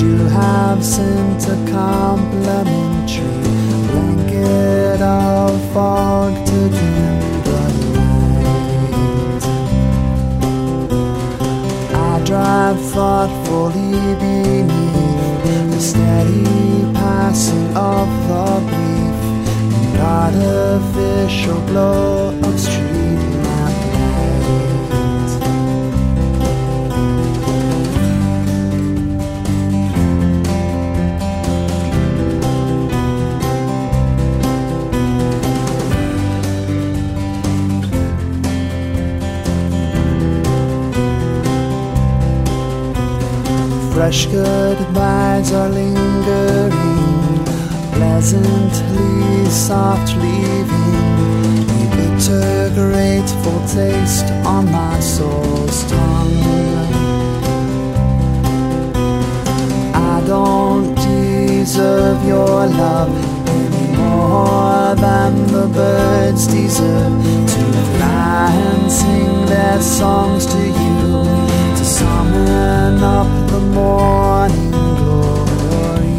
you have sent a complimentary blanket of fog to dim the light. I drive thoughtfully beneath the steady passing of the brief and artificial glow of street lamp light. Fresh goodbyes are lingering, pleasantly soft leaving, a bitter grateful taste on my soul's tongue. I don't deserve your love any more than the birds deserve to fly and sing their songs to you, to summon up the morning glory.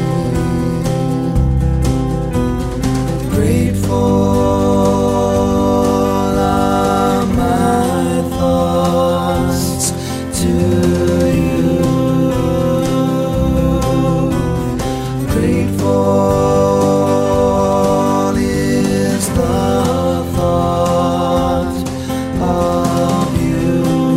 Grateful are my thoughts to you. Grateful is the thought of you.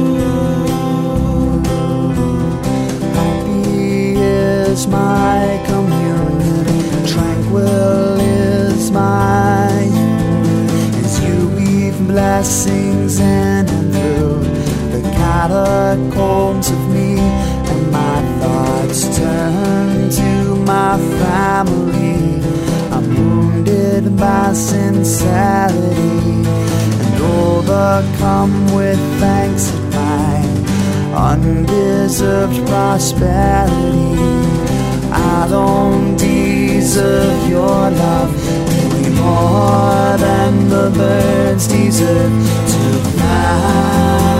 Is my communion, tranquil is my union, as you weave blessings in and through the catacombs of me, and my thoughts turn to my family. I'm wounded by sincerity and overcome with thanks at my undeserved prosperity. I don't deserve your love any more than the birds deserve to fly.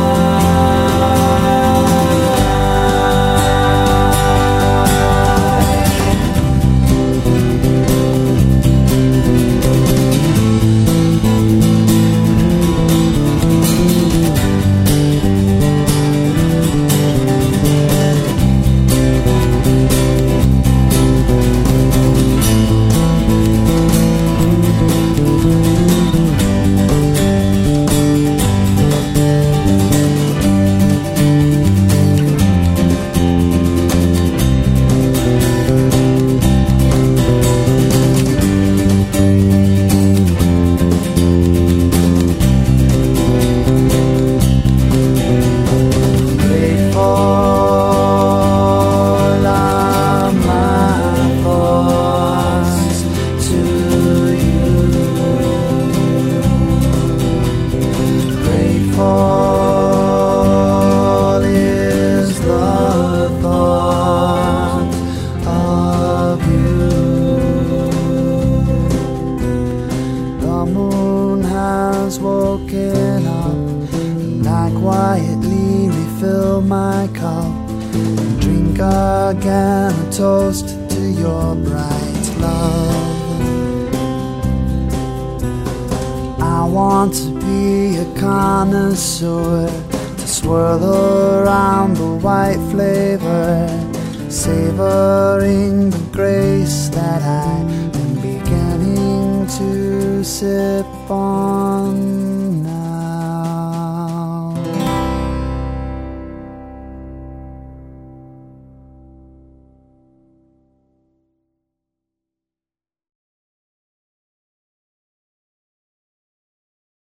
Woken up, and I quietly refill my cup and drink again a toast to your bright love. I want to be a connoisseur, to swirl around the white flavor, savoring the grace that I am beginning to sip on.